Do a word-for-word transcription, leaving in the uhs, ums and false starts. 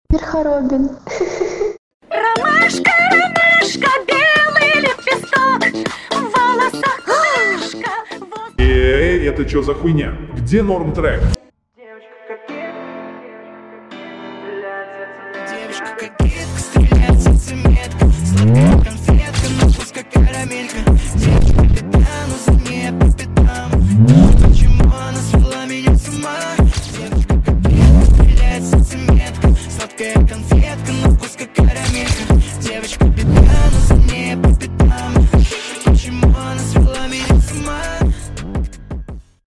Верхоробин. Ромашка, ромашка, белый лепесток, в волосах кудряшка. Эй, это что за хуйня? Где норм трек? Девочка кокетка, стреляет сантиметка, сладкая конфетка, на вкус как карамелька. Девочка беда, но за ней я по пятам. Почему она свела меня с ума? Девочка кокетка, стреляет сантиметка, сладкая конфетка.